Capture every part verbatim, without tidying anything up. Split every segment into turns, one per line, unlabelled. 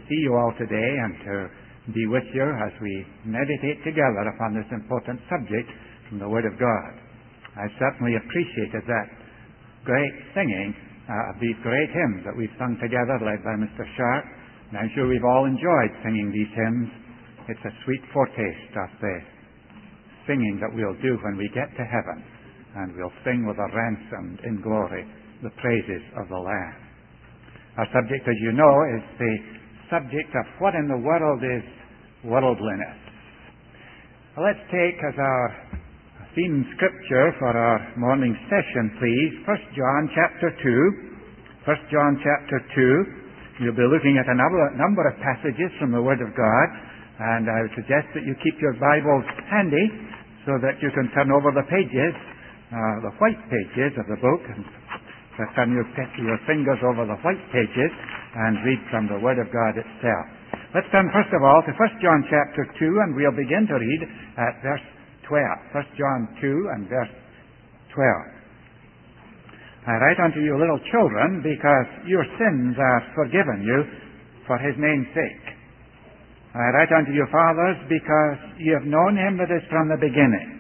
see you all today and to be with you as we meditate together upon this important subject from the Word of God. I certainly appreciated that great singing uh, of these great hymns that we've sung together, led by Mister Sharp. And I'm sure we've all enjoyed singing these hymns. It's a sweet foretaste of the singing that we'll do when we get to heaven, and we'll sing with a ransomed in glory the praises of the Lamb. Our subject, as you know, is the subject of what in the world is worldliness. Well, let's take as our theme scripture for our morning session, please, First John chapter two. First John chapter two. You'll be looking at a number, number of passages from the Word of God, and I would suggest that you keep your Bibles handy so that you can turn over the pages, uh, the white pages of the book, and turn your, your fingers over the white pages and read from the Word of God itself. Let's turn first of all to First John chapter two, and we'll begin to read at verse twelve. First John two and verse twelve. I write unto you, little children, because your sins are forgiven you for his name's sake. I write unto you, fathers, because ye have known him that is from the beginning.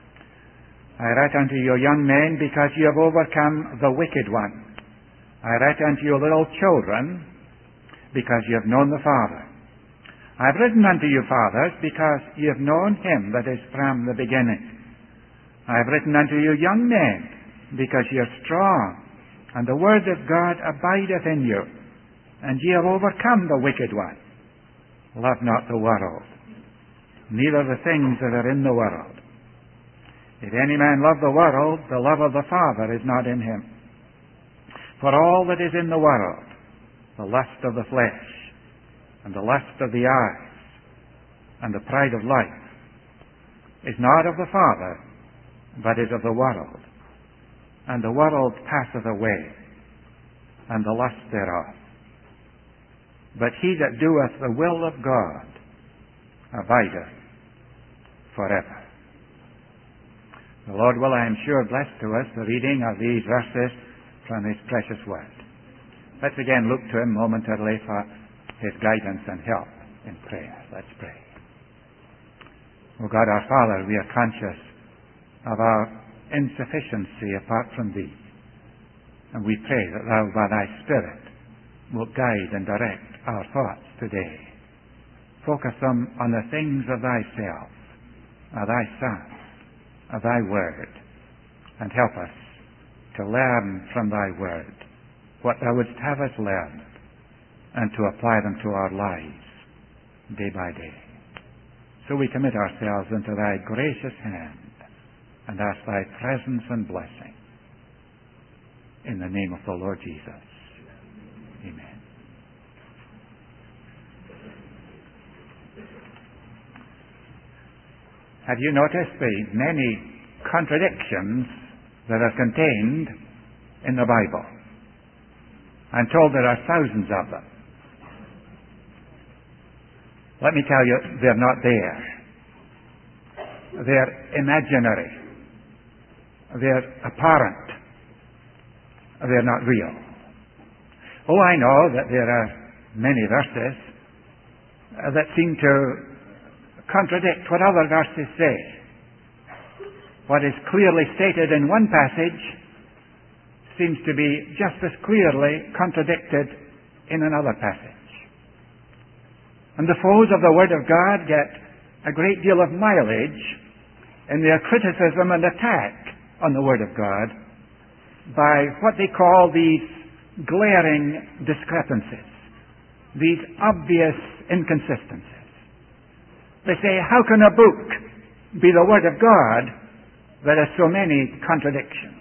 I write unto you, young men, because ye have overcome the wicked one. I write unto you, little children, because ye have known the Father. I have written unto you, fathers, because ye have known him that is from the beginning. I have written unto you, young men, because ye are strong, and the word of God abideth in you, and ye have overcome the wicked one. Love not the world, neither the things that are in the world. If any man love the world, the love of the Father is not in him. For all that is in the world, the lust of the flesh, and the lust of the eyes, and the pride of life, is not of the Father, but is of the world. And the world passeth away, and the lust thereof. But he that doeth the will of God abideth forever. The Lord will, I am sure, bless to us the reading of these verses from his precious word. Let's again look to him momentarily for his guidance and help in prayer. Let's pray. O God our Father, we are conscious of our insufficiency apart from thee. And we pray that thou by thy Spirit wilt guide and direct our thoughts today. Focus them on the things of thyself, of thy Son, of thy word, and help us to learn from thy word what thou wouldst have us learn, and to apply them to our lives day by day. So we commit ourselves into thy gracious hand and ask thy presence and blessing. In the name of the Lord Jesus. Amen. Have you noticed the many contradictions that are contained in the Bible? I'm told there are thousands of them. Let me tell you, they're not there. They're imaginary. They're apparent. They're not real. Oh, I know that there are many verses that seem to contradict what other verses say. What is clearly stated in one passage seems to be just as clearly contradicted in another passage. And the foes of the Word of God get a great deal of mileage in their criticism and attack on the Word of God by what they call these glaring discrepancies, these obvious inconsistencies. They say, how can a book be the Word of God that has so many contradictions?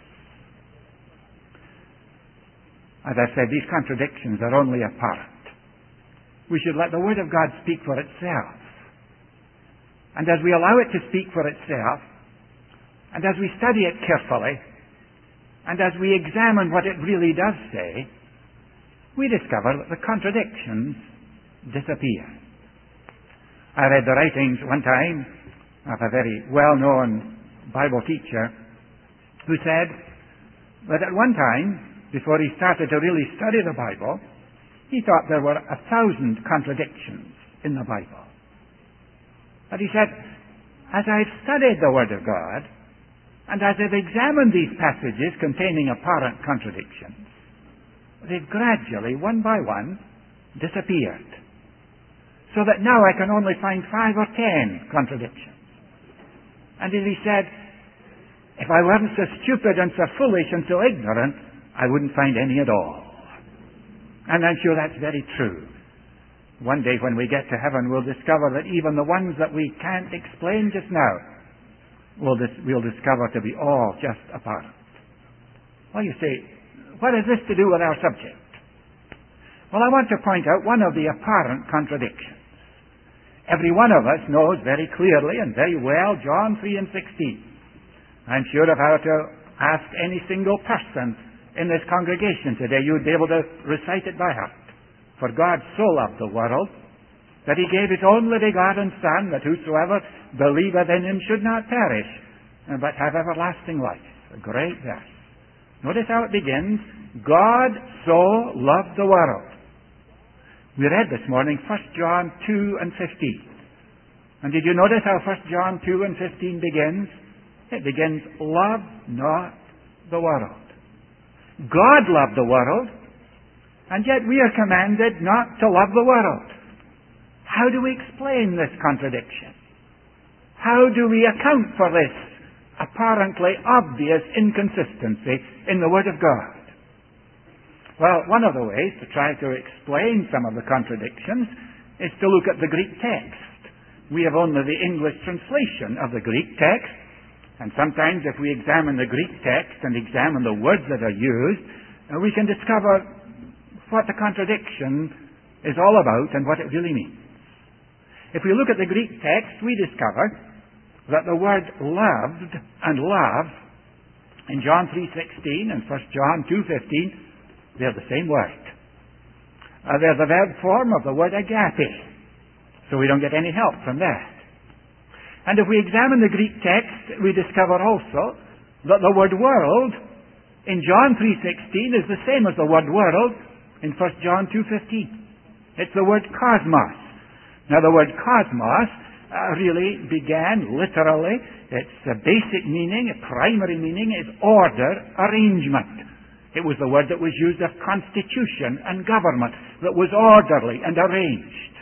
As I said, these contradictions are only apparent. We should let the Word of God speak for itself. And as we allow it to speak for itself, and as we study it carefully, and as we examine what it really does say, we discover that the contradictions disappear. I read the writings one time of a very well-known Bible teacher who said that at one time, before he started to really study the Bible, He thought there were a thousand contradictions in the Bible. But he said, as I've studied the Word of God, and as I've examined these passages containing apparent contradictions, they've gradually, one by one, disappeared. So that now I can only find five or ten contradictions. And as he said, if I weren't so stupid and so foolish and so ignorant, I wouldn't find any at all. And I'm sure that's very true. One day when we get to heaven, we'll discover that even the ones that we can't explain just now, we'll, dis- we'll discover to be all just apparent. Well, you say, what has this to do with our subject? Well, I want to point out one of the apparent contradictions. Every one of us knows very clearly and very well John three and sixteen. I'm sure if I were to ask any single person in this congregation today, you'd be able to recite it by heart. For God so loved the world that he gave his only begotten Son, that whosoever believeth in him should not perish, but have everlasting life. A great verse. Notice how it begins. God so loved the world. We read this morning First John two and fifteen. And did you notice how First John two and fifteen begins? It begins, love not the world. God loved the world, and yet we are commanded not to love the world. How do we explain this contradiction? How do we account for this apparently obvious inconsistency in the Word of God? Well, one of the ways to try to explain some of the contradictions is to look at the Greek text. We have only the English translation of the Greek text, and sometimes if we examine the Greek text and examine the words that are used, we can discover what the contradiction is all about and what it really means. If we look at the Greek text, we discover that the word loved and love in John three sixteen and First John two fifteen, they're the same word. Uh, they're the verb form of the word agape. So we don't get any help from that. And if we examine the Greek text, we discover also that the word world in John three sixteen is the same as the word world in First John two fifteen. It's the word cosmos. Now the word cosmos uh, really began literally, its uh, basic meaning, its primary meaning is order, arrangement. It was the word that was used of constitution and government, that was orderly and arranged.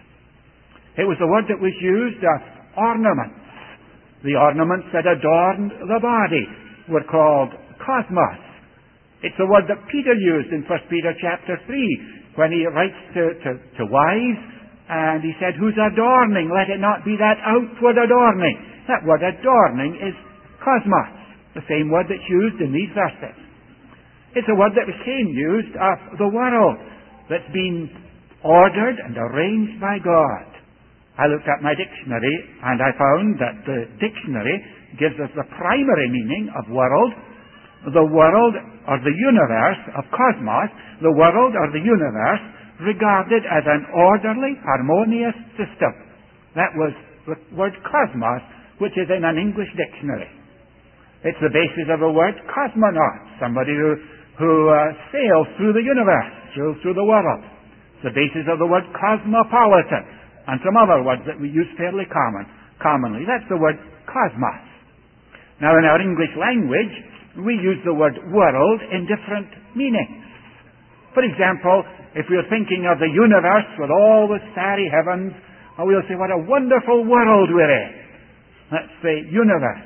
It was the word that was used of ornaments. The ornaments that adorned the body were called cosmos. It's the word that Peter used in First Peter chapter three when he writes to, to, to wives, and he said, whose adorning, let it not be that outward adorning. That word adorning is cosmos, the same word that's used in these verses. It's a word that became used of the world that's been ordered and arranged by God. I looked at my dictionary and I found that the dictionary gives us the primary meaning of world, the world or the universe of cosmos, the world or the universe regarded as an orderly, harmonious system. That was the word cosmos, which is in an English dictionary. It's the basis of the word cosmonaut, somebody who, who uh, sails through the universe, through, through the world. It's the basis of the word cosmopolitan, and some other words that we use fairly common, commonly. That's the word cosmos. Now, in our English language, we use the word world in different meanings. For example, if we're thinking of the universe with all the starry heavens, we'll say, what a wonderful world we're in. That's the universe.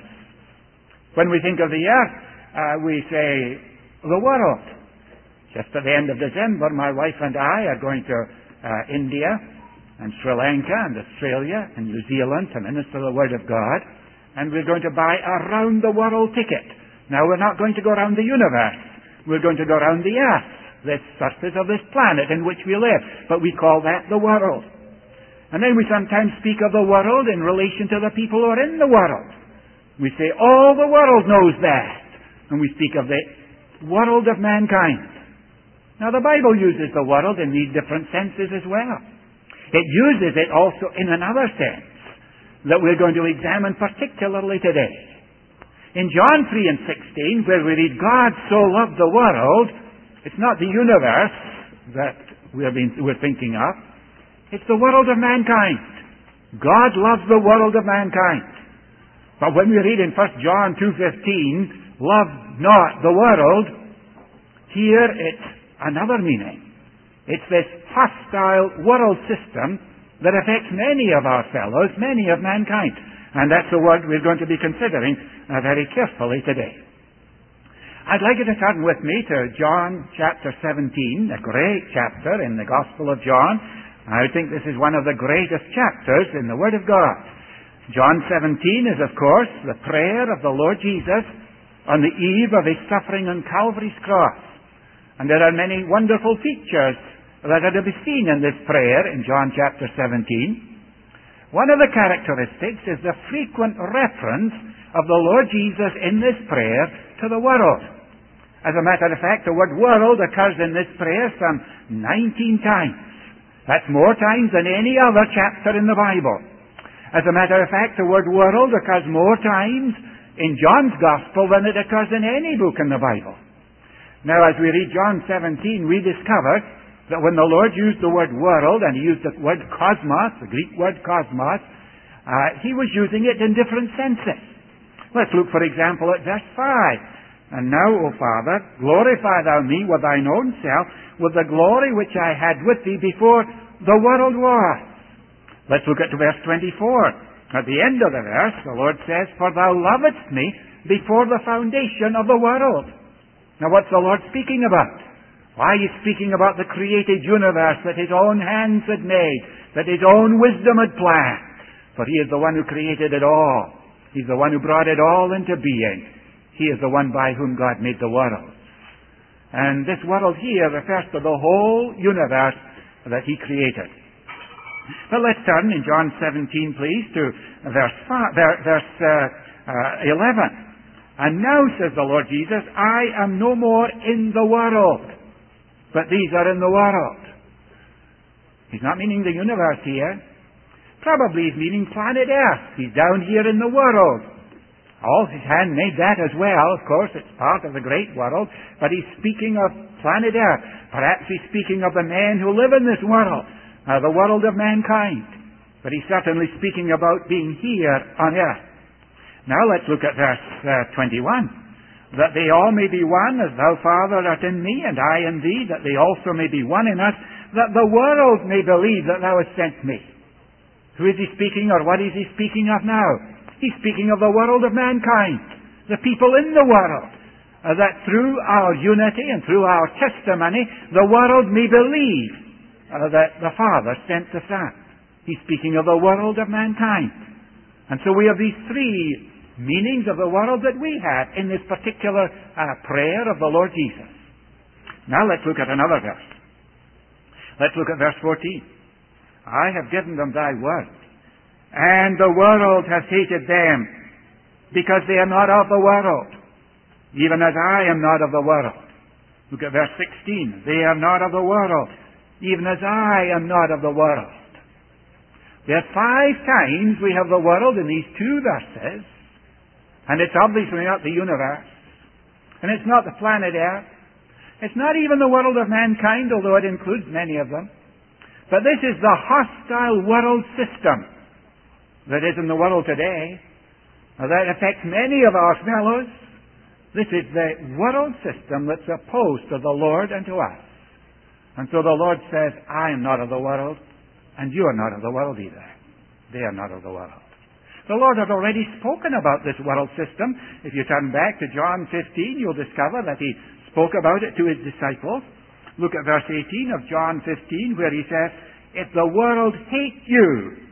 When we think of the earth, uh, we say, the world. Just at the end of December, my wife and I are going to uh, India and Sri Lanka and Australia and New Zealand to minister the Word of God, and we're going to buy a round-the-world ticket. Now, we're not going to go around the universe. We're going to go around the earth, the surface of this planet in which we live. But we call that the world. And then we sometimes speak of the world in relation to the people who are in the world. We say, all the world knows that. And we speak of the world of mankind. Now, the Bible uses the world in these different senses as well. It uses it also in another sense that we're going to examine particularly today. In John three and sixteen, where we read, God so loved the world, it's not the universe that we're, being, we're thinking of. It's the world of mankind. God loves the world of mankind. But when we read in First John two fifteen, love not the world, here it's another meaning. It's this hostile world system that affects many of our fellows, many of mankind. And that's the word we're going to be considering uh, very carefully today. I'd like you to turn with me to John chapter seventeen, a great chapter in the Gospel of John. I think this is one of the greatest chapters in the Word of God. John seventeen is, of course, the prayer of the Lord Jesus on the eve of His suffering on Calvary's cross. And there are many wonderful features that are to be seen in this prayer in John chapter seventeen. One of the characteristics is the frequent reference of the Lord Jesus in this prayer to the world. As a matter of fact, the word world occurs in this prayer some nineteen times. That's more times than any other chapter in the Bible. As a matter of fact, the word world occurs more times in John's Gospel than it occurs in any book in the Bible. Now, as we read John seventeen, we discover that when the Lord used the word world, and He used the word cosmos, the Greek word cosmos, uh, He was using it in different senses. Let's look, for example, at verse five. And now, O Father, glorify Thou me with Thine own self, with the glory which I had with Thee before the world was. Let's look at verse twenty-four. At the end of the verse, the Lord says, For Thou lovedst me before the foundation of the world. Now, what's the Lord speaking about? Why, He's speaking about the created universe that His own hands had made, that His own wisdom had planned. For He is the one who created it all. He's the one who brought it all into being. He is the one by whom God made the world. And this world here refers to the whole universe that He created. But let's turn in John seventeen, please, to verse, five, verse uh, uh, eleven. And now, says the Lord Jesus, I am no more in the world, but these are in the world. He's not meaning the universe here. Probably He's meaning planet Earth. He's down here in the world. All His hand made that as well. Of course, it's part of the great world. But He's speaking of planet Earth. Perhaps He's speaking of the men who live in this world, uh, the world of mankind. But He's certainly speaking about being here on earth. Now let's look at verse uh, twenty-one. That they all may be one, as Thou, Father, art in me, and I in Thee, that they also may be one in us, that the world may believe that Thou hast sent me. Who is He speaking, or what is He speaking of now? He's speaking of the world of mankind, the people in the world, uh, that through our unity and through our testimony, the world may believe uh, that the Father sent the Son. He's speaking of the world of mankind. And so we have these three meanings of the world that we have in this particular uh, prayer of the Lord Jesus. Now let's look at another verse. Let's look at verse fourteen. I have given them Thy word, and the world has hated them, because they are not of the world, even as I am not of the world. Look at verse sixteen. They are not of the world, even as I am not of the world. There are five times we have the world in these two verses, and it's obviously not the universe, and it's not the planet Earth. It's not even the world of mankind, although it includes many of them. But this is the hostile world system that is in the world today, that affects many of our fellows. This is the world system that's opposed to the Lord and to us. And so the Lord says, I am not of the world, and you are not of the world either. They are not of the world. The Lord had already spoken about this world system. If you turn back to John fifteen, you'll discover that He spoke about it to His disciples. Look at verse eighteen of John fifteen, where He says, If the world hate you,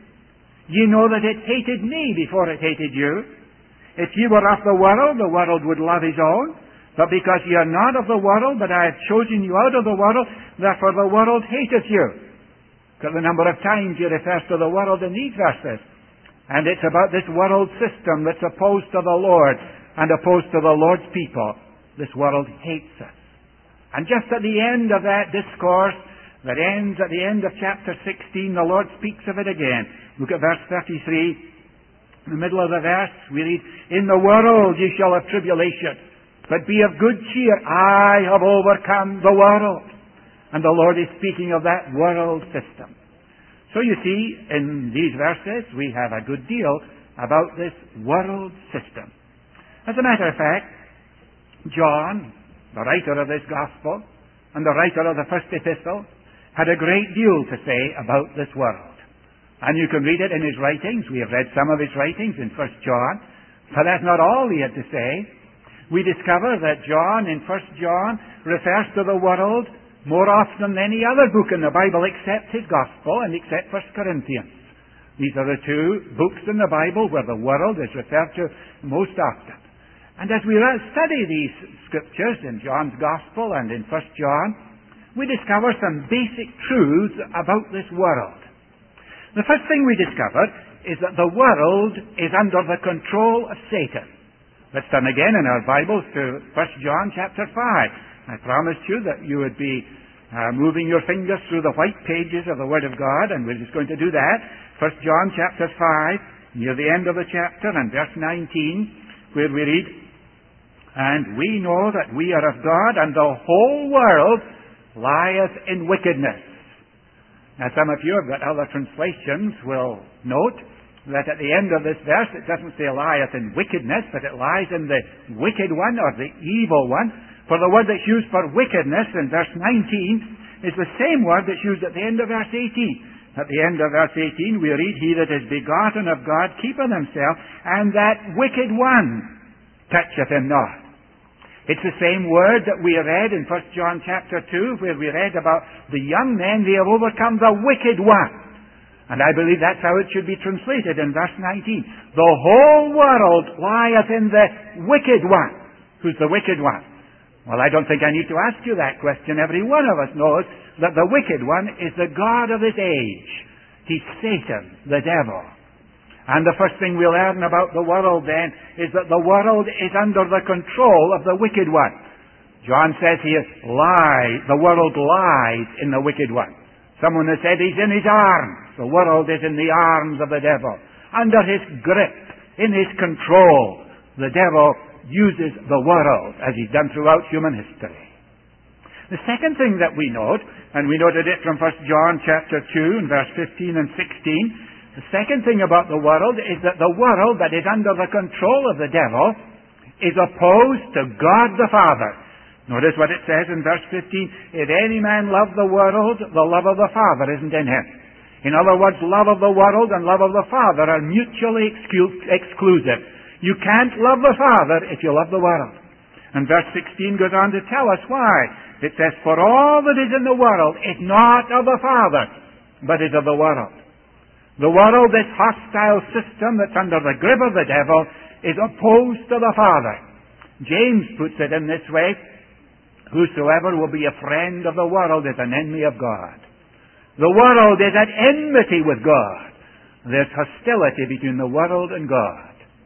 ye know that it hated me before it hated you. If ye were of the world, the world would love his own. But because ye are not of the world, but I have chosen you out of the world, therefore the world hateth you. Look at the number of times He refers to the world in these verses. And it's about this world system that's opposed to the Lord and opposed to the Lord's people. This world hates us. And just at the end of that discourse, that ends at the end of chapter sixteen, the Lord speaks of it again. Look at verse thirty-three. In the middle of the verse, we read, In the world ye shall have tribulation, but be of good cheer. I have overcome the world. And the Lord is speaking of that world system. So you see, in these verses, we have a good deal about this world system. As a matter of fact, John, the writer of this gospel, and the writer of the first epistle, had a great deal to say about this world. And you can read it in his writings. We have read some of his writings in First John. But that's not all he had to say. We discover that John, in First John, refers to the world more often than any other book in the Bible except his Gospel and except First Corinthians. These are the two books in the Bible where the world is referred to most often. And as we study these scriptures in John's Gospel and in First John, we discover some basic truths about this world. The first thing we discover is that the world is under the control of Satan. Let's turn again in our Bibles to First John chapter five. I promised you that you would be uh, moving your fingers through the white pages of the Word of God, and we're just going to do that. First John chapter five, near the end of the chapter, and verse nineteen, where we read, "And we know that we are of God, and the whole world lieth in wickedness." Now, some of you have got other translations will note that at the end of this verse, it doesn't say lieth in wickedness, but it lies in the wicked one or the evil one. For the word that's used for wickedness in verse nineteen is the same word that's used at the end of verse eighteen. At the end of verse eighteen, we read, "He that is begotten of God keepeth himself, and that wicked one toucheth him not." It's the same word that we read in First John chapter two, where we read about the young men, they have overcome the wicked one. And I believe that's how it should be translated in verse nineteen. The whole world lieth in the wicked one. Who's the wicked one? Well, I don't think I need to ask you that question. Every one of us knows that the wicked one is the god of this age. He's Satan, the devil. And the first thing we learn about the world then is that the world is under the control of the wicked one. John says here, lie, the world lies in the wicked one. Someone has said he's in his arms. The world is in the arms of the devil. Under his grip, in his control, the devil uses the world as he's done throughout human history. The second thing that we note, and we noted it from First John chapter two and verse fifteen and sixteen, the second thing about the world is that the world that is under the control of the devil is opposed to God the Father. Notice what it says in verse fifteen, "If any man love the world, the love of the Father isn't in him." In other words, love of the world and love of the Father are mutually exclu- exclusive. You can't love the Father if you love the world. And verse sixteen goes on to tell us why. It says, "For all that is in the world is not of the Father, but is of the world." The world, this hostile system that's under the grip of the devil, is opposed to the Father. James puts it in this way, "Whosoever will be a friend of the world is an enemy of God." The world is at enmity with God. There's hostility between the world and God.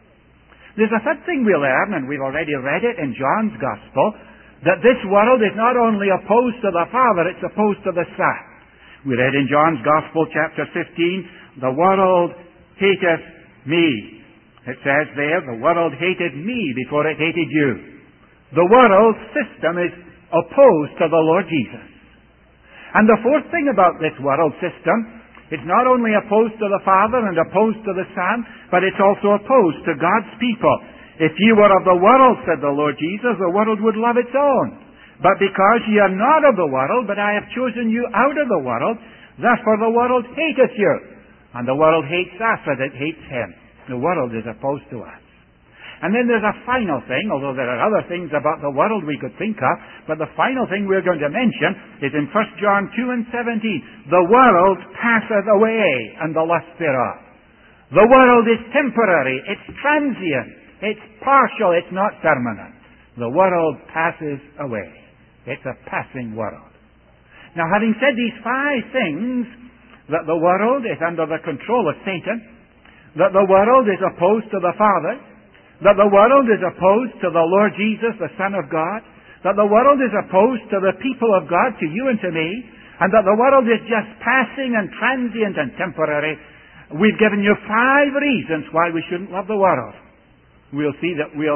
There's a third thing we learn, and we've already read it in John's Gospel, that this world is not only opposed to the Father, it's opposed to the Son. We read in John's Gospel, chapter fifteen, "The world hateth me." It says there, "The world hated me before it hated you." The world system is opposed to the Lord Jesus. And the fourth thing about this world system, it's not only opposed to the Father and opposed to the Son, but it's also opposed to God's people. "If ye were of the world," said the Lord Jesus, "the world would love its own. But because ye are not of the world, but I have chosen you out of the world, therefore the world hateth you. And the world hates us as it hates him." The world is opposed to us. And then there's a final thing, although there are other things about the world we could think of, but the final thing we're going to mention is in First John two and seventeen. "The world passeth away, and the lust thereof." The world is temporary, it's transient, it's partial, it's not permanent. The world passes away. It's a passing world. Now, having said these five things, that the world is under the control of Satan, that the world is opposed to the Father, that the world is opposed to the Lord Jesus, the Son of God, that the world is opposed to the people of God, to you and to me, and that the world is just passing and transient and temporary, we've given you five reasons why we shouldn't love the world. We'll see that we'll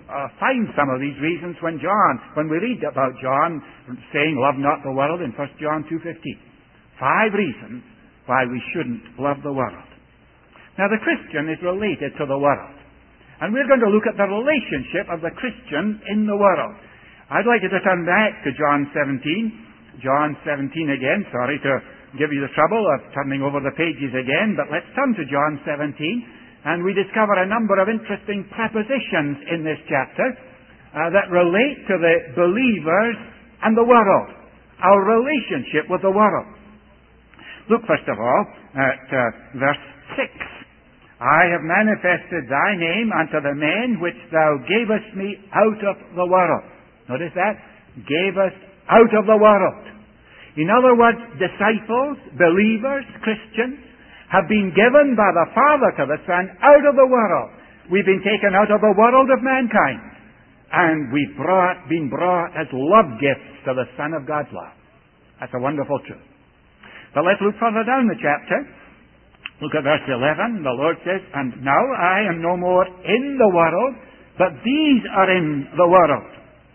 uh, find some of these reasons when John, when we read about John saying, love not the world in First John two fifteen. Five reasons why we shouldn't love the world. Now, the Christian is related to the world. And we're going to look at the relationship of the Christian in the world. I'd like you to turn back to John seventeen. John seventeen again. Sorry to give you the trouble of turning over the pages again, but let's turn to John seventeen, and we discover a number of interesting prepositions in this chapter uh, that relate to the believers and the world, our relationship with the world. Look, first of all, at uh, verse six. I have manifested thy name unto the men which thou gavest me out of the world. Notice that? Gavest out of the world. In other words, disciples, believers, Christians, have been given by the Father to the Son out of the world. We've been taken out of the world of mankind. And we've brought, been brought as love gifts to the Son of God's love. That's a wonderful truth. But let's look further down the chapter. Look at verse eleven. The Lord says, and now I am no more in the world, but these are in the world.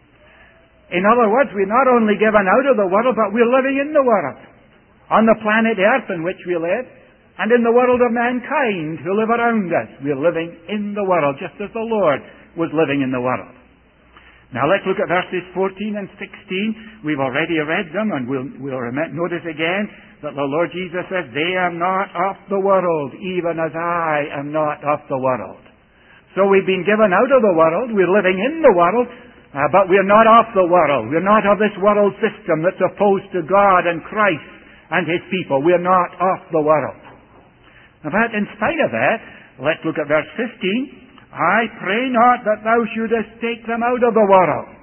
In other words, we're not only given out of the world, but we're living in the world. On the planet Earth in which we live, and in the world of mankind who live around us. We're living in the world, just as the Lord was living in the world. Now let's look at verses fourteen and sixteen. We've already read them, and we'll, we'll notice again that the Lord Jesus says, they are not of the world, even as I am not of the world. So we've been given out of the world, we're living in the world, Uh, but we're not of the world. We're not of this world system that's opposed to God and Christ and His people. We're not of the world. But in spite of that, let's look at verse fifteen. I pray not that thou shouldest take them out of the world.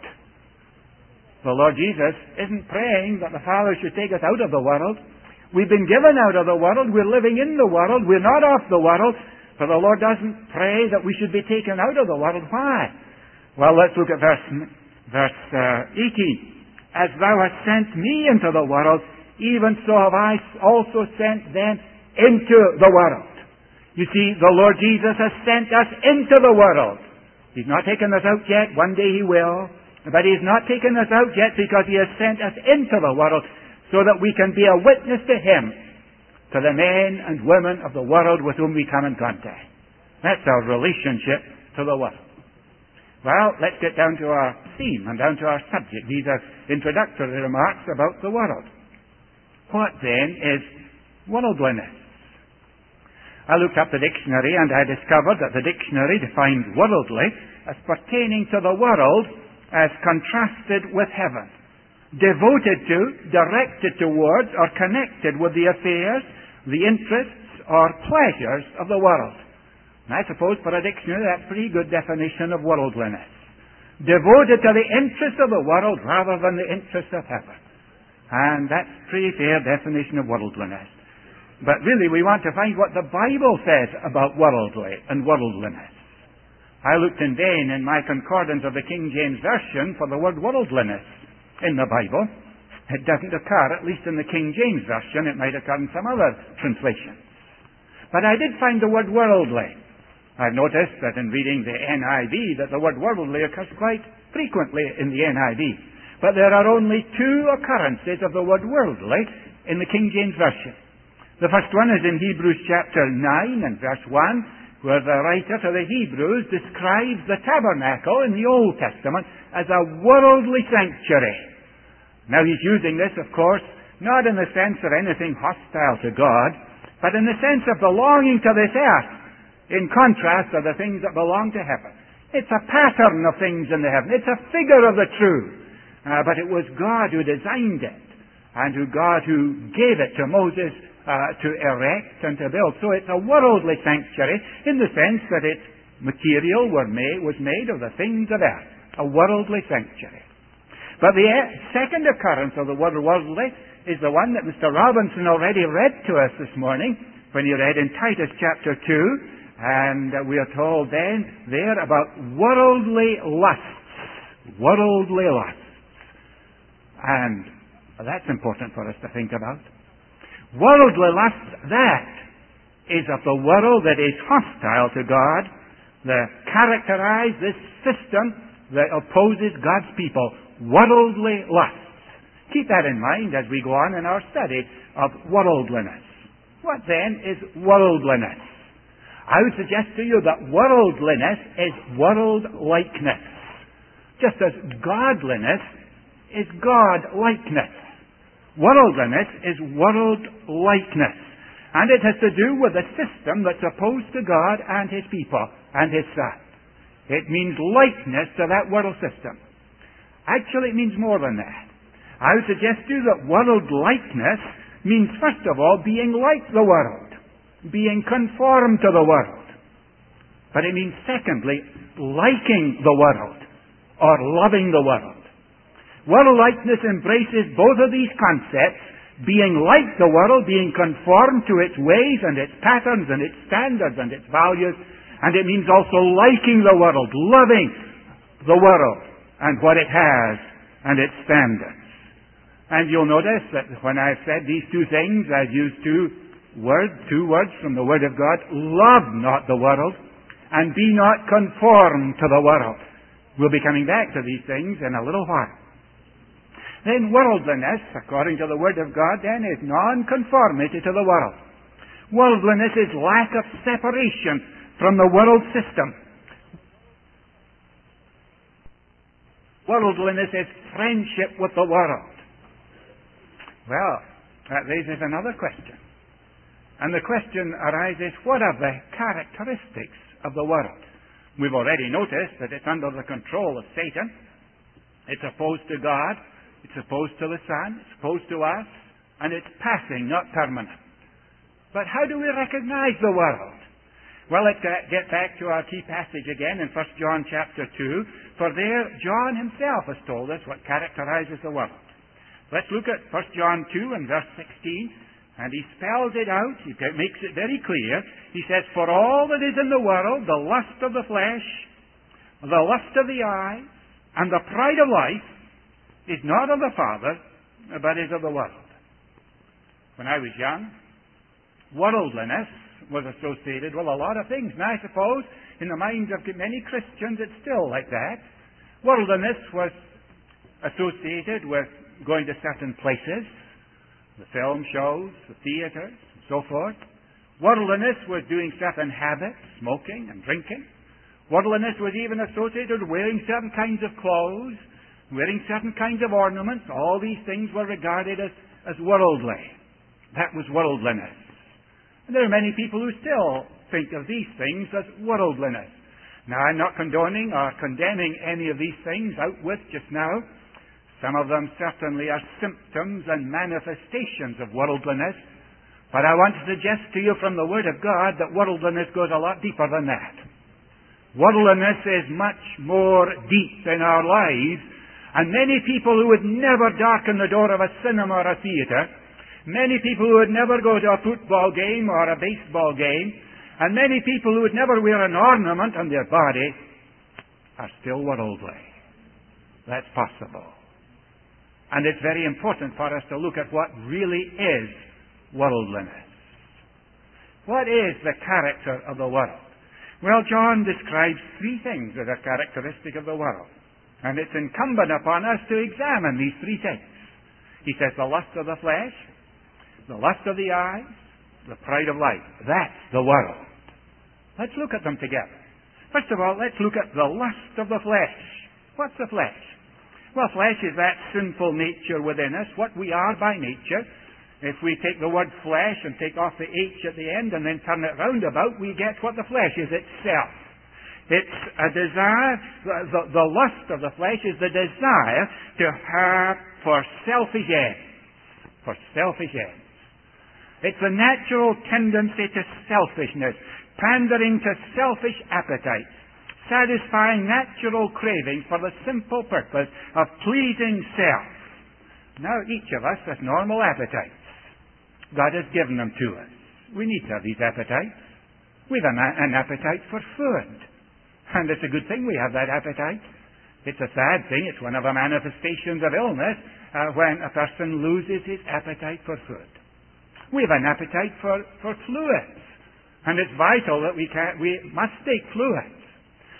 The Lord Jesus isn't praying that the Father should take us out of the world. We've been given out of the world. We're living in the world. We're not of the world. But the Lord doesn't pray that we should be taken out of the world. Why? Well, let's look at verse, verse uh, eighteen. As thou hast sent me into the world, even so have I also sent them into the world. You see, the Lord Jesus has sent us into the world. He's not taken us out yet. One day He will. But He's not taken us out yet because He has sent us into the world so that we can be a witness to Him, to the men and women of the world with whom we come in contact. That's our relationship to the world. Well, let's get down to our theme and down to our subject. These are introductory remarks about the world. What then is worldliness? I looked up the dictionary and I discovered that the dictionary defined worldly as pertaining to the world as contrasted with heaven, devoted to, directed towards, or connected with the affairs, the interests, or pleasures of the world. And I suppose for a dictionary that's a pretty good definition of worldliness. Devoted to the interests of the world rather than the interests of heaven. And that's a pretty fair definition of worldliness. But really we want to find what the Bible says about worldly and worldliness. I looked in vain in my concordance of the King James Version for the word worldliness in the Bible. It doesn't occur, at least in the King James Version. It might occur in some other translations. But I did find the word worldly. I've noticed that in reading the N I V that the word worldly occurs quite frequently in the N I V. But there are only two occurrences of the word worldly in the King James Version. The first one is in Hebrews chapter nine and verse one, where the writer to the Hebrews describes the tabernacle in the Old Testament as a worldly sanctuary. Now he's using this, of course, not in the sense of anything hostile to God, but in the sense of belonging to this earth, in contrast to the things that belong to heaven. It's a pattern of things in the heaven. It's a figure of the true. Uh, but it was God who designed it, and who God who gave it to Moses uh, to erect and to build. So it's a worldly sanctuary in the sense that its material were made, was made of the things of earth. A worldly sanctuary. But the second occurrence of the word worldly is the one that Mister Robinson already read to us this morning when he read in Titus chapter two. And we are told then there about worldly lusts. Worldly lusts. And that's important for us to think about. Worldly lust, that is of the world that is hostile to God, that characterize this system that opposes God's people, worldly lusts. Keep that in mind as we go on in our study of worldliness. What then is worldliness? I would suggest to you that worldliness is world-likeness, just as godliness is God-likeness. Worldliness is world-likeness, and it has to do with a system that's opposed to God and His people and His Son. It means likeness to that world system. Actually, it means more than that. I would suggest to you that world-likeness means, first of all, being like the world, being conformed to the world. But it means, secondly, liking the world or loving the world. World-likeness embraces both of these concepts, being like the world, being conformed to its ways and its patterns and its standards and its values, and it means also liking the world, loving the world and what it has and its standards. And you'll notice that when I've said these two things, I've used two words, two words from the Word of God. Love not the world, and be not conformed to the world. We'll be coming back to these things in a little while. Then worldliness, according to the Word of God, then is non-conformity to the world. Worldliness is lack of separation from the world system. Worldliness is friendship with the world. Well, that raises another question. And the question arises, what are the characteristics of the world? We've already noticed that it's under the control of Satan. It's opposed to God. It's opposed to the Son. It's opposed to us. And it's passing, not permanent. But how do we recognize the world? Well, let's get back to our key passage again in First John chapter two. For there, John himself has told us what characterizes the world. Let's look at First John two and verse sixteen. And he spells it out. He makes it very clear. He says, for all that is in the world, the lust of the flesh, the lust of the eyes, and the pride of life, is not of the Father, but is of the world. When I was young, worldliness was associated with a lot of things. And I suppose in the minds of many Christians it's still like that. Worldliness was associated with going to certain places, the film shows, the theaters, and so forth. Worldliness was doing certain habits, smoking and drinking. Worldliness was even associated with wearing certain kinds of clothes, wearing certain kinds of ornaments. All these things were regarded as, as worldly. That was worldliness. And there are many people who still think of these things as worldliness. Now, I'm not condoning or condemning any of these things out with just now. Some of them certainly are symptoms and manifestations of worldliness. But I want to suggest to you from the Word of God that worldliness goes a lot deeper than that. Worldliness is much more deep in our lives. And many people who would never darken the door of a cinema or a theater, many people who would never go to a football game or a baseball game, and many people who would never wear an ornament on their body are still worldly. That's possible. And it's very important for us to look at what really is worldliness. What is the character of the world? Well, John describes three things that are characteristic of the world. And it's incumbent upon us to examine these three things. He says the lust of the flesh, the lust of the eyes, the pride of life. That's the world. Let's look at them together. First of all, let's look at the lust of the flesh. What's the flesh? Well, flesh is that sinful nature within us, what we are by nature. If we take the word flesh and take off the H at the end and then turn it round about, we get what the flesh is itself. It's a desire, the, the lust of the flesh is the desire to have for selfish ends. For selfish ends. It's a natural tendency to selfishness, pandering to selfish appetites, satisfying natural cravings for the simple purpose of pleasing self. Now, each of us has normal appetites. God has given them to us. We need to have these appetites. We have an, an appetite for food. And it's a good thing we have that appetite. It's a sad thing. It's one of the manifestations of illness uh, when a person loses his appetite for food. We have an appetite for, for fluids. And it's vital that we, can, we must take fluids.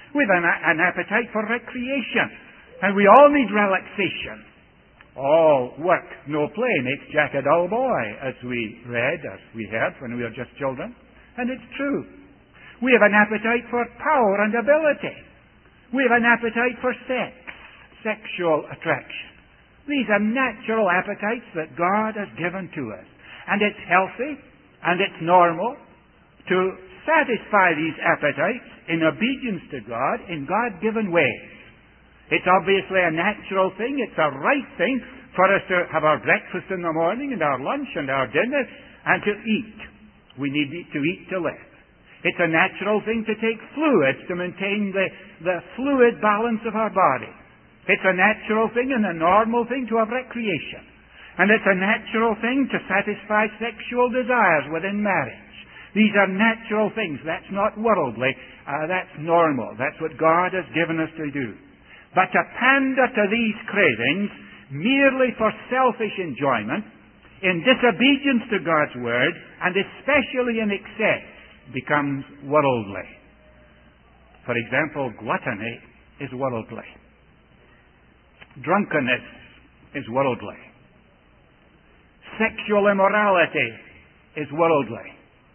We've an, an appetite for recreation. And we all need relaxation. All work, no play makes Jack a dull boy, as we read, as we heard when we were just children. And it's true. We have an appetite for power and ability. We have an appetite for sex, sexual attraction. These are natural appetites that God has given to us. And it's healthy and it's normal to satisfy these appetites in obedience to God in God-given ways. It's obviously a natural thing. It's a right thing for us to have our breakfast in the morning and our lunch and our dinner and to eat. We need to eat to live. It's a natural thing to take fluids to maintain the, the fluid balance of our body. It's a natural thing and a normal thing to have recreation. And it's a natural thing to satisfy sexual desires within marriage. These are natural things. That's not worldly. Uh, that's normal. That's what God has given us to do. But to pander to these cravings merely for selfish enjoyment, in disobedience to God's Word, and especially in excess, becomes worldly. For example, gluttony is worldly. Drunkenness is worldly. Sexual immorality is worldly.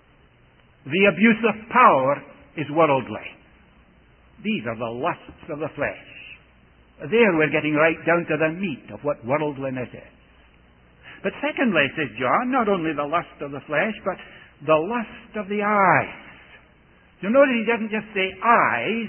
The abuse of power is worldly. These are the lusts of the flesh. There we're getting right down to the meat of what worldliness is. But secondly, says John, not only the lust of the flesh, but the lust of the eyes. You notice he doesn't just say eyes,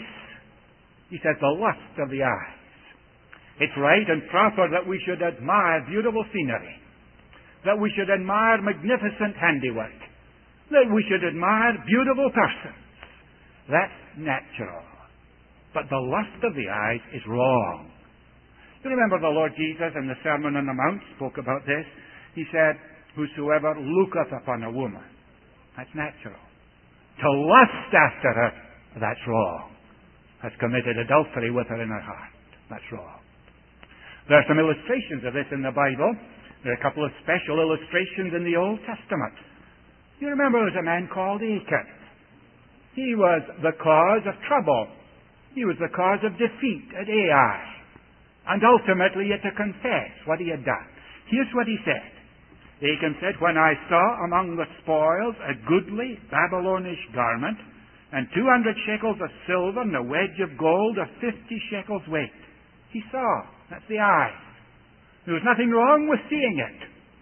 he says the lust of the eyes. It's right and proper that we should admire beautiful scenery, that we should admire magnificent handiwork, that we should admire beautiful persons. That's natural. But the lust of the eyes is wrong. You remember the Lord Jesus in the Sermon on the Mount spoke about this. He said, whosoever looketh upon a woman, that's natural. To lust after her, that's wrong. Has committed adultery with her in her heart. That's wrong. There are some illustrations of this in the Bible. There are a couple of special illustrations in the Old Testament. You remember there was a man called Achan. He was the cause of trouble. He was the cause of defeat at Ai. And ultimately he had to confess what he had done. Here's what he said. Achan said, when I saw among the spoils a goodly Babylonish garment, and two hundred shekels of silver, and a wedge of gold of fifty shekels weight. He saw. That's the eye. There was nothing wrong with seeing it.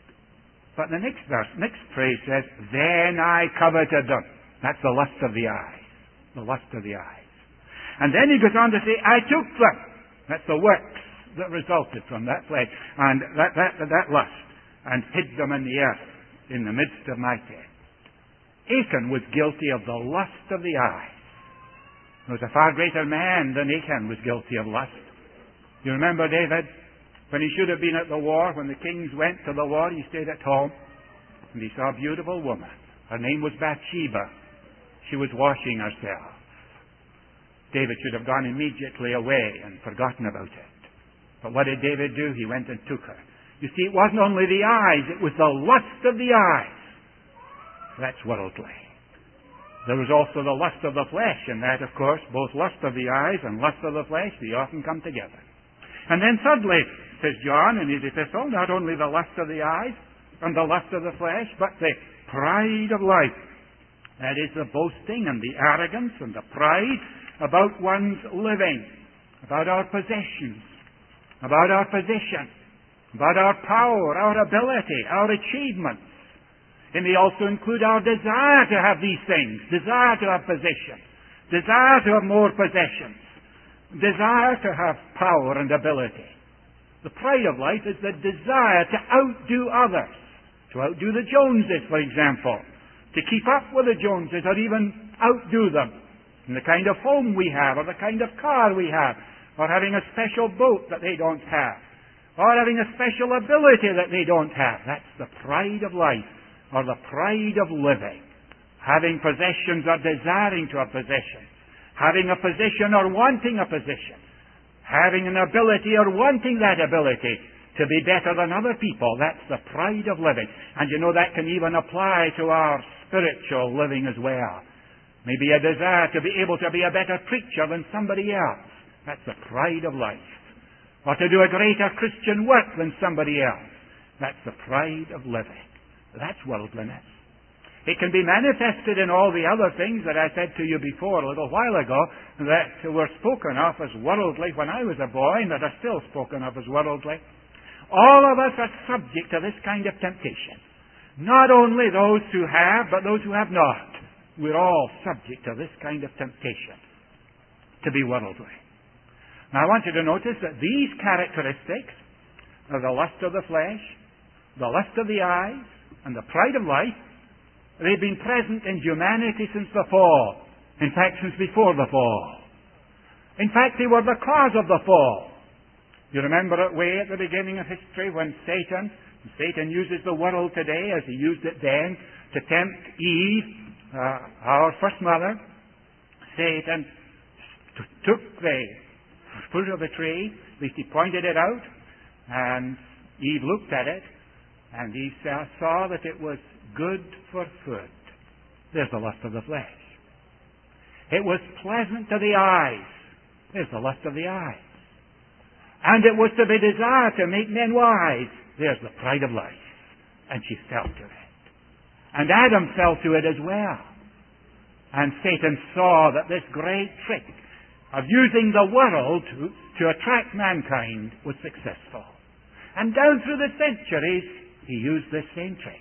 But the next verse, next phrase says, then I coveted them. That's the lust of the eyes. The lust of the eyes. And then he goes on to say, I took them. That's the works that resulted from that flesh and that, that, that lust, and hid them in the earth in the midst of my tent. Achan was guilty of the lust of the eyes. There was a far greater man than Achan was guilty of lust. You remember David? When he should have been at the war, when the kings went to the war, he stayed at home, and he saw a beautiful woman. Her name was Bathsheba. She was washing herself. David should have gone immediately away and forgotten about it. But what did David do? He went and took her. You see, it wasn't only the eyes, it was the lust of the eyes. That's worldly. There was also the lust of the flesh, and that, of course, both lust of the eyes and lust of the flesh, they often come together. And then thirdly, says John in his epistle, not only the lust of the eyes and the lust of the flesh, but the pride of life. That is the boasting and the arrogance and the pride about one's living, about our possessions, about our position, about our power, our ability, our achievements. It may also include our desire to have these things, desire to have position, desire to have more possessions, desire to have power and ability. The pride of life is the desire to outdo others, to outdo the Joneses, for example, to keep up with the Joneses or even outdo them in the kind of home we have or the kind of car we have, or having a special boat that they don't have, or having a special ability that they don't have. That's the pride of life, or the pride of living. Having possessions or desiring to have possessions. Having a position or wanting a position. Having an ability or wanting that ability to be better than other people. That's the pride of living. And you know that can even apply to our spiritual living as well. Maybe a desire to be able to be a better preacher than somebody else. That's the pride of life. Or to do a greater Christian work than somebody else. That's the pride of living. That's worldliness. It can be manifested in all the other things that I said to you before a little while ago that were spoken of as worldly when I was a boy and that are still spoken of as worldly. All of us are subject to this kind of temptation. Not only those who have, but those who have not. We're all subject to this kind of temptation to be worldly. Now I want you to notice that these characteristics are the lust of the flesh, the lust of the eyes, and the pride of life. They've been present in humanity since the fall. In fact, since before the fall. In fact, they were the cause of the fall. You remember it way at the beginning of history when Satan, Satan uses the world today as he used it then to tempt Eve, uh, our first mother. Satan t- took the fruit of the tree, at least he pointed it out, and Eve looked at it, and Eve saw that it was good for food. There's the lust of the flesh. It was pleasant to the eyes. There's the lust of the eyes. And it was to be desired to make men wise. There's the pride of life. And she fell to it. And Adam fell to it as well. And Satan saw that this great trick of using the world to, to attract mankind was successful. And down through the centuries, he used this same trick.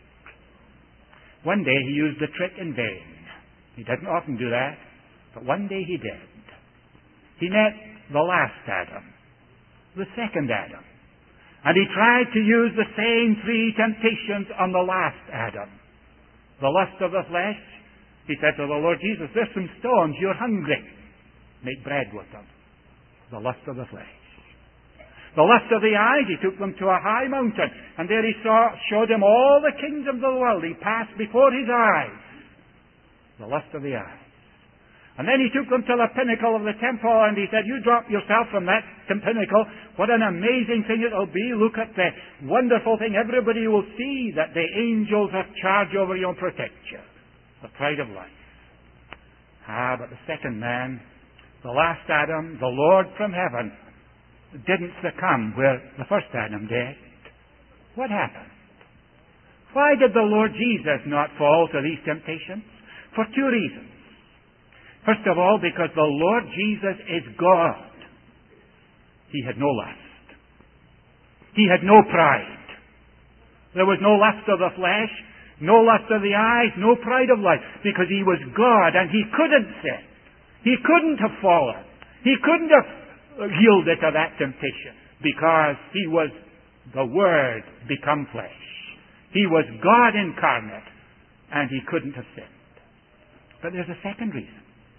One day he used the trick in vain. He doesn't often do that, but one day he did. He met the last Adam, the second Adam, and he tried to use the same three temptations on the last Adam. The lust of the flesh, he said to the Lord Jesus, there's some stones, you're hungry. Make bread with them. The lust of the flesh. The lust of the eyes, he took them to a high mountain, and there he saw, showed him all the kingdoms of the world. He passed before his eyes. The lust of the eyes. And then he took them to the pinnacle of the temple, and he said, you drop yourself from that pinnacle. What an amazing thing it will be. Look at the wonderful thing. Everybody will see that the angels have charge over you and protect you. The pride of life. Ah, but the second man, the last Adam, the Lord from heaven, didn't succumb where the first Adam did. What happened? Why did the Lord Jesus not fall to these temptations? For two reasons. First of all, because the Lord Jesus is God. He had no lust. He had no pride. There was no lust of the flesh, no lust of the eyes, no pride of life, because he was God and he couldn't sin. He couldn't have fallen. He couldn't have yielded to that temptation because he was the Word become flesh. He was God incarnate and he couldn't have sinned. But there's a second reason.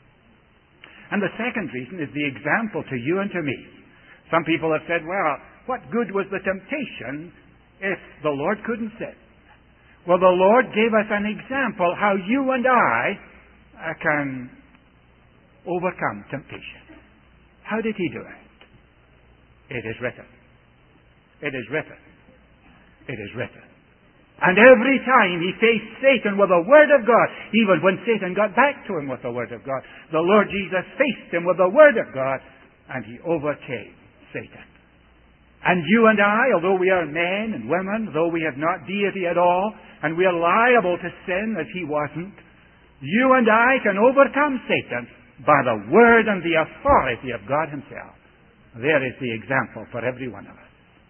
And the second reason is the example to you and to me. Some people have said, well, what good was the temptation if the Lord couldn't sin? Well, the Lord gave us an example how you and I uh, can overcome temptation. How did he do it? It is written. It is written. It is written. And every time he faced Satan with the Word of God, even when Satan got back to him with the Word of God, the Lord Jesus faced him with the Word of God, and he overcame Satan. And you and I, although we are men and women, though we have not deity at all, and we are liable to sin as he wasn't, you and I can overcome Satan by the Word and the authority of God himself. There is the example for every one of us.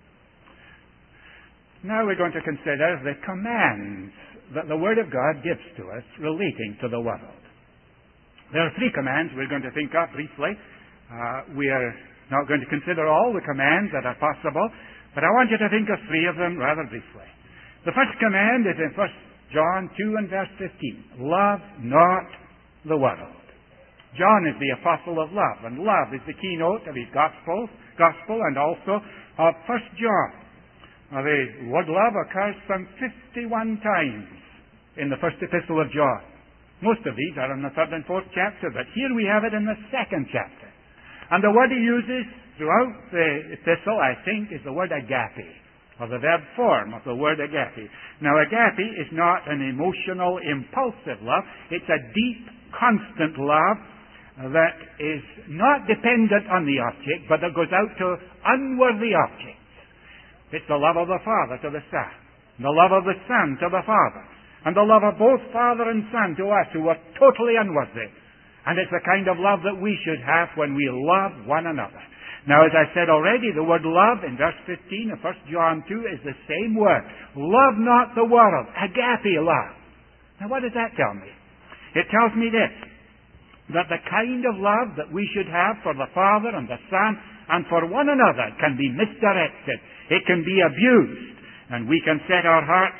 Now we're going to consider the commands that the Word of God gives to us relating to the world. There are three commands we're going to think of briefly. Uh, we are not going to consider all the commands that are possible, but I want you to think of three of them rather briefly. The first command is in First John two and verse fifteen. Love not the world. John is the apostle of love, and love is the keynote of his gospel, gospel and also of First John. Now, the word love occurs some fifty-one times in the first epistle of John. Most of these are in the third and fourth chapter, but here we have it in the second chapter. And the word he uses throughout the epistle, I think, is the word agape, or the verb form of the word agape. Now, agape is not an emotional, impulsive love. It's a deep, constant love that is not dependent on the object, but that goes out to unworthy objects. It's the love of the Father to the Son, the love of the Son to the Father, and the love of both Father and Son to us who are totally unworthy. And it's the kind of love that we should have when we love one another. Now, as I said already, the word love in verse fifteen of First John two is the same word. Love not the world. Agape love. Now, what does that tell me? It tells me this, that the kind of love that we should have for the Father and the Son and for one another can be misdirected. It can be abused. And we can set our hearts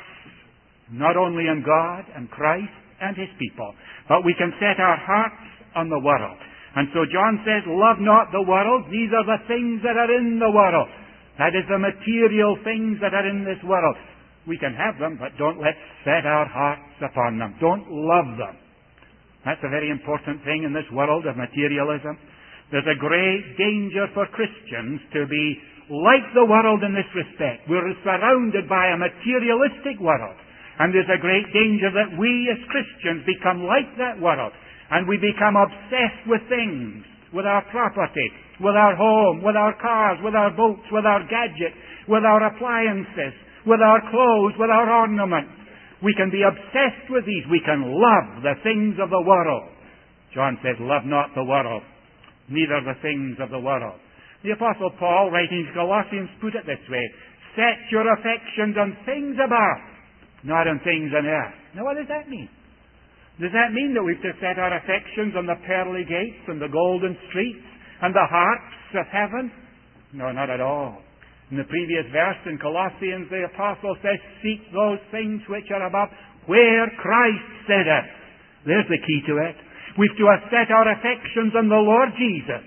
not only on God and Christ and His people, but we can set our hearts on the world. And so John says, love not the world. These are the things that are in the world. That is the material things that are in this world. We can have them, but don't let's set our hearts upon them. Don't love them. That's a very important thing in this world of materialism. There's a great danger for Christians to be like the world in this respect. We're surrounded by a materialistic world. And there's a great danger that we as Christians become like that world. And we become obsessed with things, with our property, with our home, with our cars, with our boats, with our gadgets, with our appliances, with our clothes, with our ornaments. We can be obsessed with these. We can love the things of the world. John says, love not the world, neither the things of the world. The Apostle Paul, writing to Colossians, put it this way, set your affections on things above, not on things on earth. Now, what does that mean? Does that mean that we've to set our affections on the pearly gates and the golden streets and the harps of heaven? No, not at all. In the previous verse in Colossians, the Apostle says, seek those things which are above, where Christ sitteth. There's the key to it. We've to set our affections on the Lord Jesus.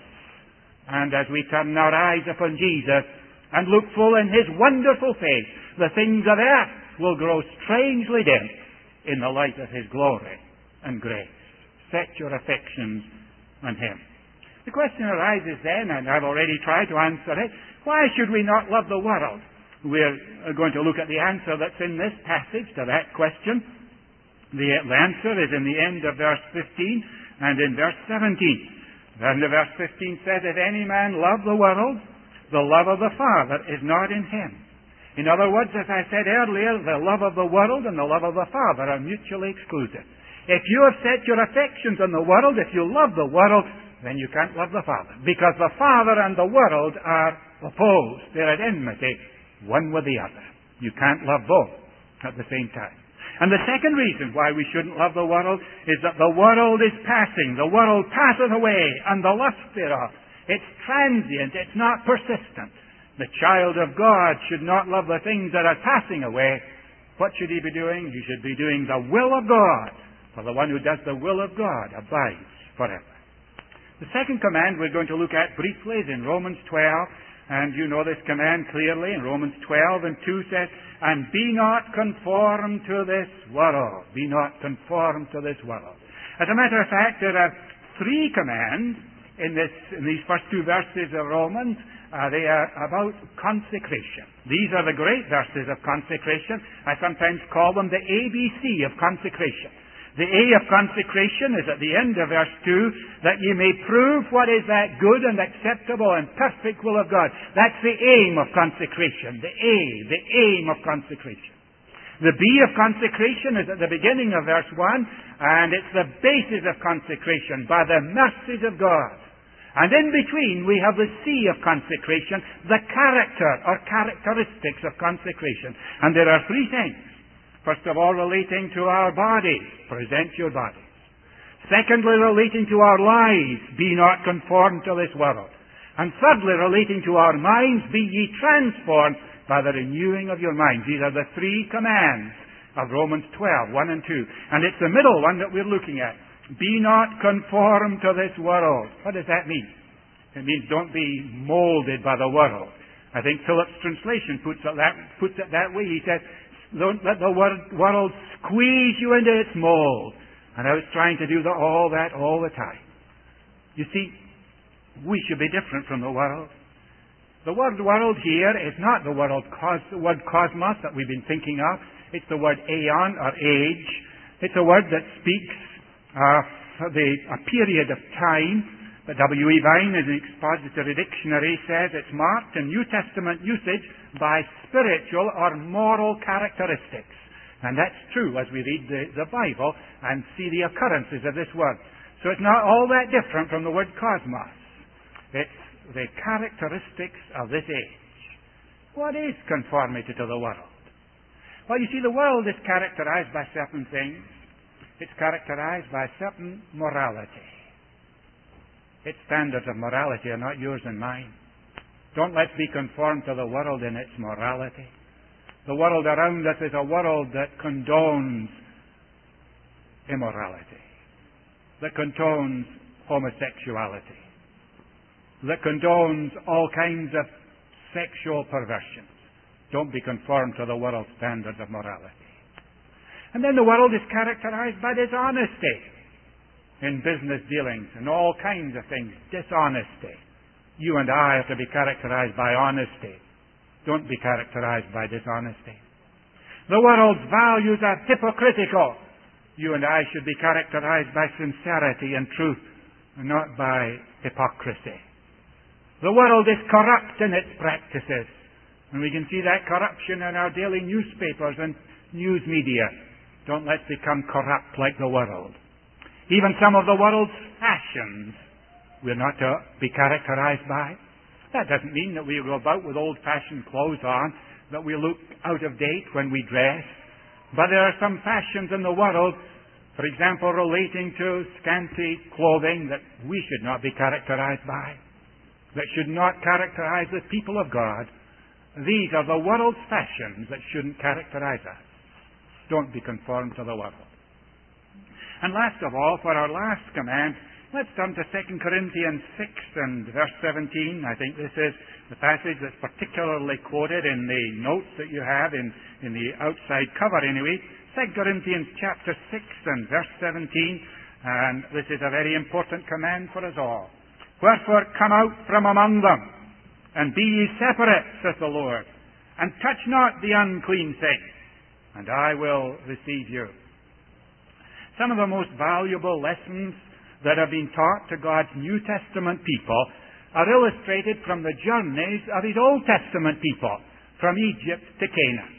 And as we turn our eyes upon Jesus and look full in His wonderful face, the things of earth will grow strangely dim in the light of His glory and grace. Set your affections on Him. The question arises then, and I've already tried to answer it, why should we not love the world? We're going to look at the answer that's in this passage to that question. The answer is in the end of verse fifteen and in verse seventeen. And the verse fifteen says, if any man love the world, the love of the Father is not in him. In other words, as I said earlier, the love of the world and the love of the Father are mutually exclusive. If you have set your affections on the world, if you love the world, then you can't love the Father. Because the Father and the world are opposed. They're at enmity, one with the other. You can't love both at the same time. And the second reason why we shouldn't love the world is that the world is passing. The world passeth away, and the lust thereof. It's transient. It's not persistent. The child of God should not love the things that are passing away. What should he be doing? He should be doing the will of God. For the one who does the will of God abides forever. The second command we're going to look at briefly is in Romans twelve. And you know this command clearly in Romans twelve and two says, and be not conformed to this world. Be not conformed to this world. As a matter of fact, there are three commands in, this, in these first two verses of Romans. Uh, they are about consecration. These are the great verses of consecration. I sometimes call them the A B C of consecration. The A of consecration is at the end of verse two, that ye may prove what is that good and acceptable and perfect will of God. That's the aim of consecration. The A, the aim of consecration. The B of consecration is at the beginning of verse one, and it's the basis of consecration by the mercies of God. And in between we have the C of consecration, the character or characteristics of consecration. And there are three things. First of all, relating to our bodies, present your bodies. Secondly, relating to our lives, be not conformed to this world. And thirdly, relating to our minds, be ye transformed by the renewing of your minds. These are the three commands of Romans twelve, one and two. And it's the middle one that we're looking at. Be not conformed to this world. What does that mean? It means don't be molded by the world. I think Philip's translation puts it that, puts it that way. He says, don't let the world squeeze you into its mold. And I was trying to do the, all that all the time. You see, we should be different from the world. The word world here is not the word, cos, the word cosmos that we've been thinking of. It's the word aeon or age. It's a word that speaks of the, a period of time, but W E Vine, in the Expository Dictionary, says it's marked in New Testament usage by spiritual or moral characteristics. And that's true as we read the, the Bible and see the occurrences of this word. So it's not all that different from the word cosmos. It's the characteristics of this age. What is conformity to the world? Well, you see, the world is characterized by certain things. It's characterized by certain morality. Its standards of morality are not yours and mine. Don't let's be conformed to the world in its morality. The world around us is a world that condones immorality, that condones homosexuality, that condones all kinds of sexual perversions. Don't be conformed to the world's standards of morality. And then the world is characterized by dishonesty in business dealings and all kinds of things. Dishonesty. You and I are to be characterized by honesty. Don't be characterized by dishonesty. The world's values are hypocritical. You and I should be characterized by sincerity and truth, not by hypocrisy. The world is corrupt in its practices, and we can see that corruption in our daily newspapers and news media. Don't let's become corrupt like the world. Even some of the world's fashions we're not to be characterized by. That doesn't mean that we go about with old-fashioned clothes on, that we look out of date when we dress. But there are some fashions in the world, for example, relating to scanty clothing, that we should not be characterized by, that should not characterize the people of God. These are the world's fashions that shouldn't characterize us. Don't be conformed to the world. And last of all, for our last command, let's turn to Second Corinthians six and verse seventeen. I think this is the passage that's particularly quoted in the notes that you have in, in the outside cover anyway. Second Corinthians chapter six and verse seventeen. And this is a very important command for us all. Wherefore come out from among them, and be ye separate, saith the Lord, and touch not the unclean thing, and I will receive you. Some of the most valuable lessons that have been taught to God's New Testament people are illustrated from the journeys of His Old Testament people, from Egypt to Canaan.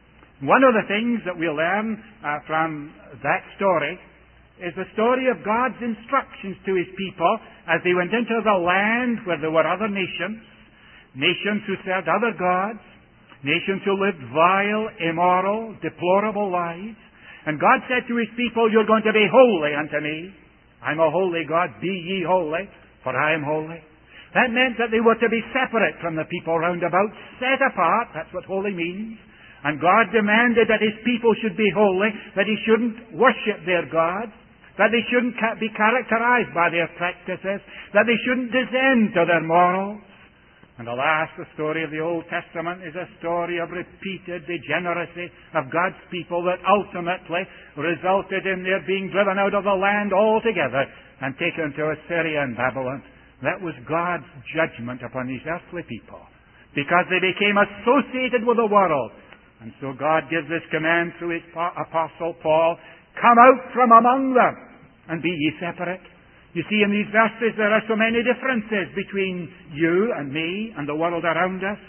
One of the things that we learn uh, from that story is the story of God's instructions to His people as they went into the land where there were other nations, nations who served other gods, nations who lived vile, immoral, deplorable lives. And God said to His people, you're going to be holy unto me. I'm a holy God. Be ye holy, for I am holy. That meant that they were to be separate from the people round about, set apart. That's what holy means. And God demanded that His people should be holy, that He shouldn't worship their gods, that they shouldn't be characterized by their practices, that they shouldn't descend to their morals. And alas, the story of the Old Testament is a story of repeated degeneracy of God's people that ultimately resulted in their being driven out of the land altogether and taken to Assyria and Babylon. That was God's judgment upon these earthly people because they became associated with the world. And so God gives this command through His Apostle Paul, come out from among them and be ye separate. You see, in these verses there are so many differences between you and me and the world around us.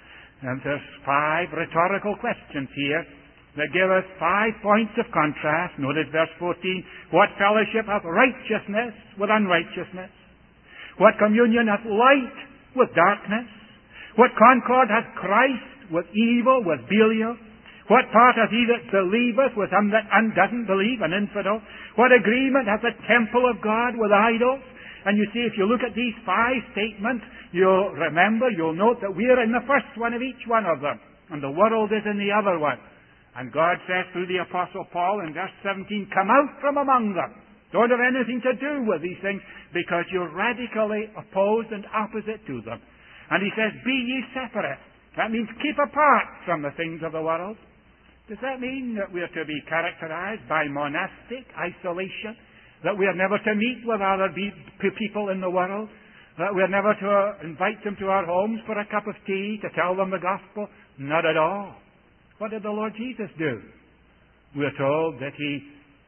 And there's five rhetorical questions here that give us five points of contrast. Notice verse fourteen. What fellowship hath righteousness with unrighteousness? What communion hath light with darkness? What concord hath Christ with evil, with Belial? What part hath he that believeth with him that doesn't believe, an infidel? What agreement hath the temple of God with idols? And you see, if you look at these five statements, you'll remember, you'll note that we're in the first one of each one of them, and the world is in the other one. And God says through the Apostle Paul in verse seventeen, come out from among them. Don't have anything to do with these things, because you're radically opposed and opposite to them. And he says, be ye separate. That means keep apart from the things of the world. Does that mean that we are to be characterized by monastic isolation? That we are never to meet with other people in the world? That we are never to invite them to our homes for a cup of tea, to tell them the gospel? Not at all. What did the Lord Jesus do? We are told that He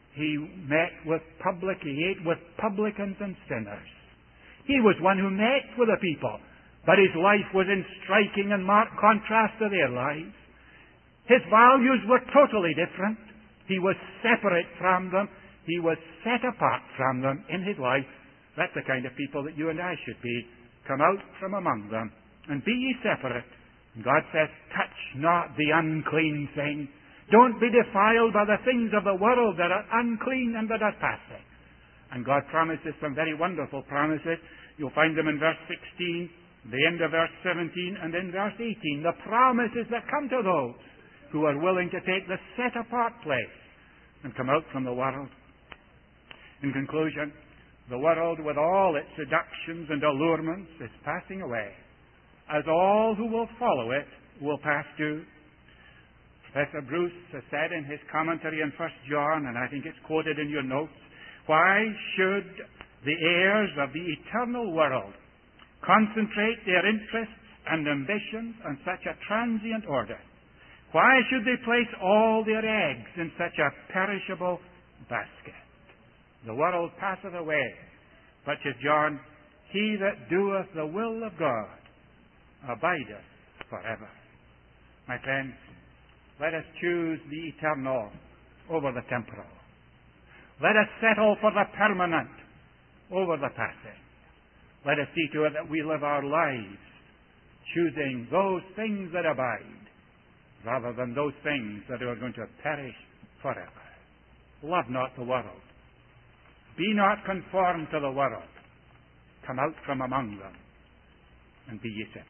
He met with public, he ate with publicans and sinners. He was one who met with the people, but his life was in striking and marked contrast to their lives. His values were totally different. He was separate from them. He was set apart from them in his life. That's the kind of people that you and I should be. Come out from among them and be ye separate. And God says, touch not the unclean thing. Don't be defiled by the things of the world that are unclean and that are passing. And God promises some very wonderful promises. You'll find them in verse sixteen, the end of verse seventeen, and in verse eighteen. The promises that come to those who are willing to take the set-apart place and come out from the world. In conclusion, the world with all its seductions and allurements is passing away, as all who will follow it will pass too. Professor Bruce has said in his commentary on First John, and I think it's quoted in your notes, why should the heirs of the eternal world concentrate their interests and ambitions on such a transient order? Why should they place all their eggs in such a perishable basket? The world passeth away, but says John, he that doeth the will of God abideth forever. My friends, let us choose the eternal over the temporal. Let us settle for the permanent over the passing. Let us see to it that we live our lives choosing those things that abide rather than those things that are going to perish forever. Love not the world. Be not conformed to the world. Come out from among them and be ye separate.